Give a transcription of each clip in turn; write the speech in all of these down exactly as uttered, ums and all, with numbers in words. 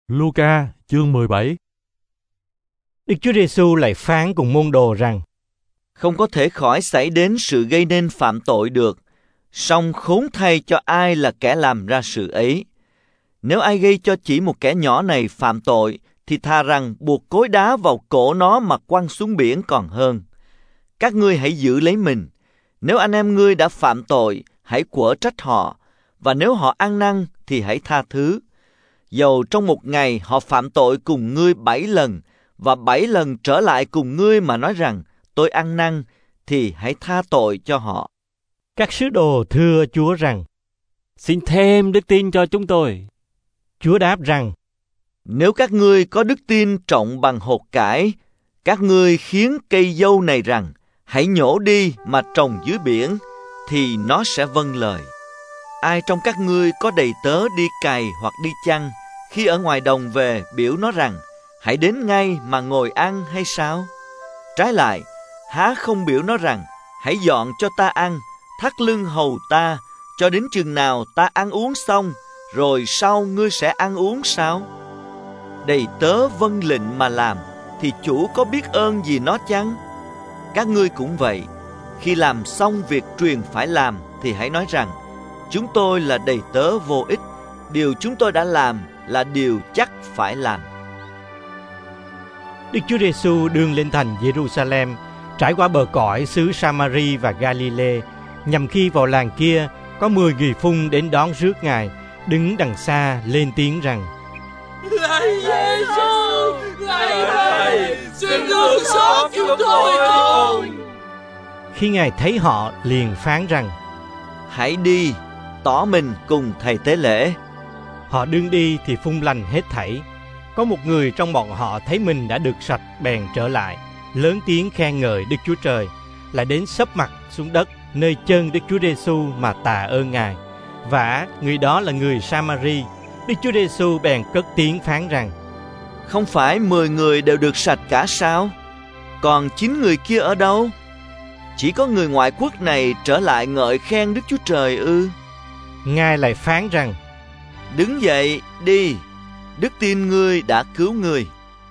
Luca chương mười bảy. Đức Chúa Giêsu lại phán cùng môn đồ rằng: Không có thể khỏi xảy đến sự gây nên phạm tội được, song khốn thay cho ai là kẻ làm ra sự ấy. Nếu ai gây cho chỉ một kẻ nhỏ này phạm tội, thì thà rằng buộc cối đá vào cổ nó mà quăng xuống biển còn hơn. Các ngươi hãy giữ lấy mình. Nếu anh em ngươi đã phạm tội, hãy quở trách họ, và nếu họ ăn năn thì hãy tha thứ. Dầu trong một ngày họ phạm tội cùng ngươi bảy lần, và bảy lần trở lại cùng ngươi mà nói rằng tôi ăn năn, thì hãy tha tội cho họ. Các sứ đồ thưa Chúa rằng: Xin thêm đức tin cho chúng tôi. Chúa đáp rằng: Nếu các ngươi có đức tin trọng bằng hột cải, các ngươi khiến cây dâu này rằng hãy nhổ đi mà trồng dưới biển, thì nó sẽ vâng lời. Ai trong các ngươi có đầy tớ đi cày hoặc đi chăn, khi ở ngoài đồng về biểu nó rằng hãy đến ngay mà ngồi ăn hay sao? Trái lại, há không biểu nó rằng hãy dọn cho ta ăn, thắt lưng hầu ta, cho đến chừng nào ta ăn uống xong, rồi sau ngươi sẽ ăn uống sao? Đầy tớ vâng lệnh mà làm, thì chủ có biết ơn gì nó chăng? Các ngươi cũng vậy, khi làm xong việc truyền phải làm, thì hãy nói rằng chúng tôi là đầy tớ vô ích, điều chúng tôi đã làm là điều chắc phải làm. Đức Chúa Giêsu đương lên thành Giê-ru-sa-lem, trải qua bờ cõi xứ Sa-ma-ri và Ga-li-lê, nhằm khi vào làng kia có mười người phun đến đón rước Ngài, đứng đằng xa lên tiếng rằng: Lạy Giê-xu, lạy Thầy, xin thương xót chúng tôi con. Khi Ngài thấy họ, liền phán rằng: Hãy đi, tỏ mình cùng thầy tế lễ. Họ đương đi thì phun lành hết thảy. Có một người trong bọn họ thấy mình đã được sạch, bèn trở lại, lớn tiếng khen ngợi Đức Chúa Trời, lại đến sấp mặt xuống đất nơi chân Đức Chúa Giêsu mà tạ ơn Ngài. Vả người đó là người Sa-ma-ri. Đức Chúa Giêsu bèn cất tiếng phán rằng: Không phải mười người đều được sạch cả sao? Còn chín người kia ở đâu? Chỉ có người ngoại quốc này trở lại ngợi khen Đức Chúa Trời ư? Ngài lại phán rằng: Đứng dậy, đi, đức tin ngươi đã cứu ngươi.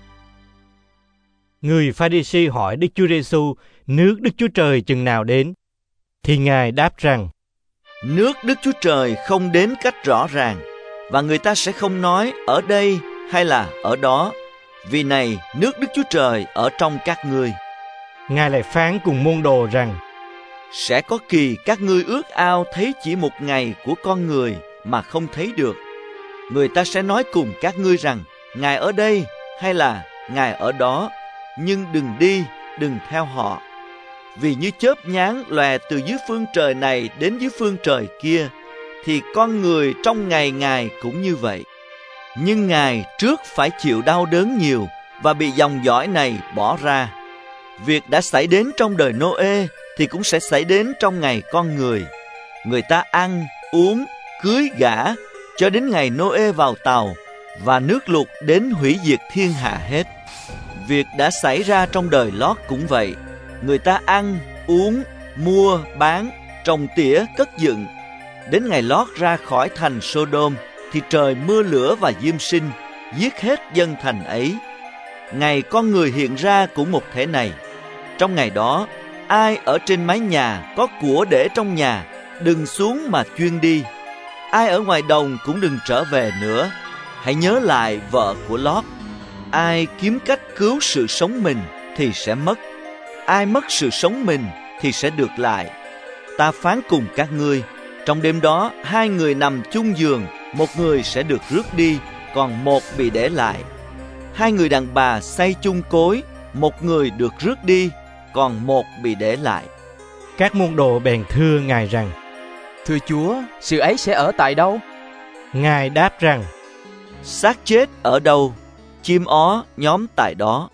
Người Pha-ri-si hỏi Đức Chúa Giêsu nước Đức Chúa Trời chừng nào đến, thì Ngài đáp rằng: Nước Đức Chúa Trời không đến cách rõ ràng, và người ta sẽ không nói ở đây hay là ở đó, vì này nước Đức Chúa Trời ở trong các ngươi. Ngài lại phán cùng môn đồ rằng: Sẽ có kỳ các ngươi ước ao thấy chỉ một ngày của con người mà không thấy được. Người ta sẽ nói cùng các ngươi rằng Ngài ở đây hay là Ngài ở đó, nhưng đừng đi, đừng theo họ. Vì như chớp nháng lòe từ dưới phương trời này đến dưới phương trời kia, thì con người trong ngày Ngài cũng như vậy. Nhưng Ngài trước phải chịu đau đớn nhiều và bị dòng dõi này bỏ ra. Việc đã xảy đến trong đời Nô-ê thì cũng sẽ xảy đến trong ngày con người. Người ta ăn, uống, cưới gả cho đến ngày Nô-ê vào tàu, và nước lụt đến hủy diệt thiên hạ hết. Việc đã xảy ra trong đời Lót cũng vậy. Người ta ăn, uống, mua, bán, trồng tỉa, cất dựng. Đến ngày Lót ra khỏi thành Sô-đôm, thì trời mưa lửa và diêm sinh, giết hết dân thành ấy. Ngày con người hiện ra cũng một thể này. Trong ngày đó, ai ở trên mái nhà có của để trong nhà, đừng xuống mà chuyên đi. Ai ở ngoài đồng cũng đừng trở về nữa. Hãy nhớ lại vợ của Lót. Ai kiếm cách cứu sự sống mình thì sẽ mất. Ai mất sự sống mình thì sẽ được lại. Ta phán cùng các ngươi, trong đêm đó hai người nằm chung giường, một người sẽ được rước đi, còn một bị để lại. Hai người đàn bà xây chung cối, một người được rước đi, còn một bị để lại. Các môn đồ bèn thưa Ngài rằng: Thưa Chúa, sự ấy sẽ ở tại đâu? Ngài đáp rằng: Xác chết ở đâu, chim ó nhóm tại đó.